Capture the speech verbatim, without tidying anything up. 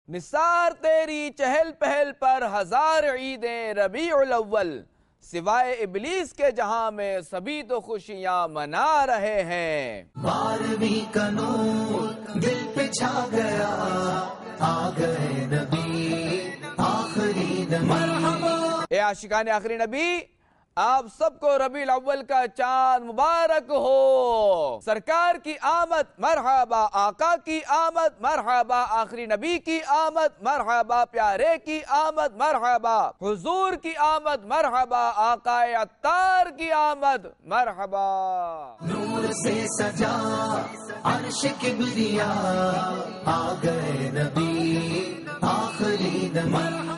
निसार तेरी चहल पहल पर हजार ईदें रबीउल अव्वल, सिवाय इबलीस के जहां में सभी तो खुशियां मना रहे हैं। बारहवीं का नूर दिल पे छा गया, आ गए नबी आखिरी नबी। ए आशिकाने आखिरी नबी, आप सबको रबीउल अव्वल का चांद मुबारक हो। सरकार की आमद मरहबा, आका की आमद मरहबा, आखिरी नबी की आमद मरहबा, प्यारे की आमद मरहबा, हुजूर की आमद मरहबा, आकाए अत्तार की आमद मरहबा। नूर से सजा अर्श किबरिया, आ गए नबी आखिरी नबी।